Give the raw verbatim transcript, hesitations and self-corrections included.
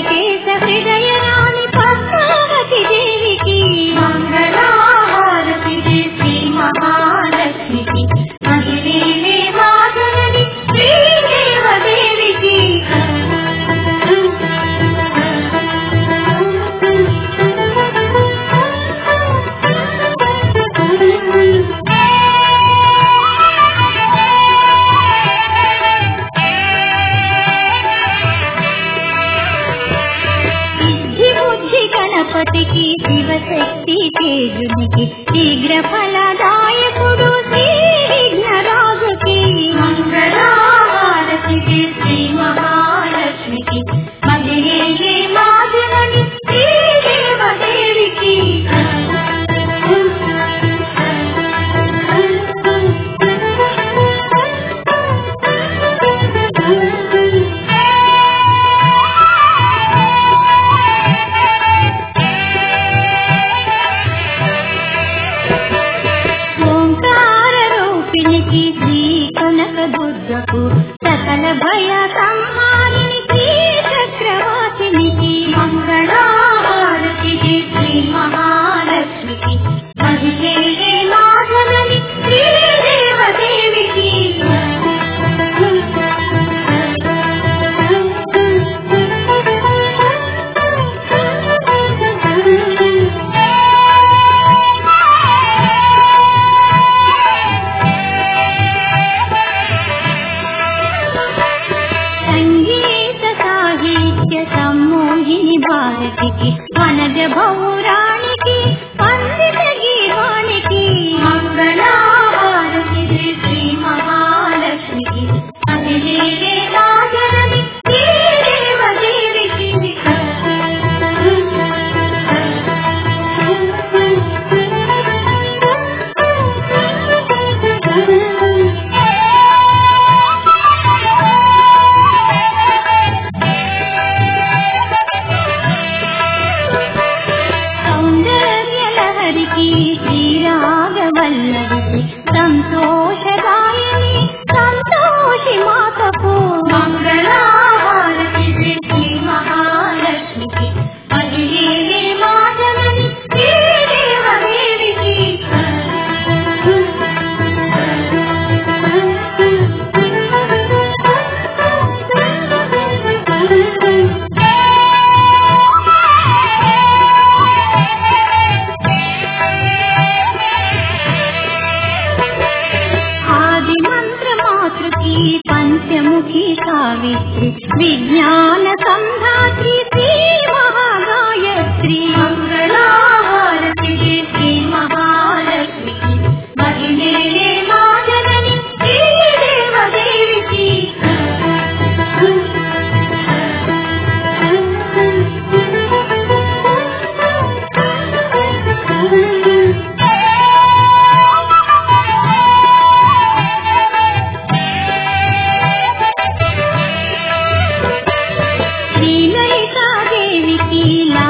శ్రీకేశ హృదయ రాణి పద్మావతి దేవికి మంగళహారతి శ్రీ మహాలక్ష్మికి మహిళే మాధవని శ్రీదేవదేవికి గణపతికి శివశక్తి తేజునికి శీఘ్ర ఫలదాయకుడు శ్రీ విఘ్నరాజుకి మంగళహారతికి శ్రీ మహాలక్ష్మికి మహిళే మాధవని శ్రీదేవదేవికి శ్రీ కనక దుర్గకు సకల భయ సంహారిణి శ్రీ చక్రవాసినికి మంగళహారతికి శ్రీ మహాలక్ష్మికి మహిళే మాధవని శ్రీదేవదేవికి సమ్మోహిని భారతికి వనజ భౌరానికి పండిత గీవానికి మంగళహారతి శ్రీ మహాలక్ష్మికి మహిళే మాధవని శ్రీదేవదేవికి శ్రీరాగవల్లభి సంతోషదాయిని సంతోషి మాతకు మంగళహారతి శ్రీ మహాలక్ష్మికి మహిళే మాధవని శ్రీదేవదేవికి పంచముఖి సావిత్రి విజ్ఞాన సంధాత్రి శ్రీ మహాగాయత్రి మంగళహారతి శ్రీ మహాలక్ష్మికి మహిళే మాధవని శ్రీదేవదేవికి శ్రీలలితాదేవికి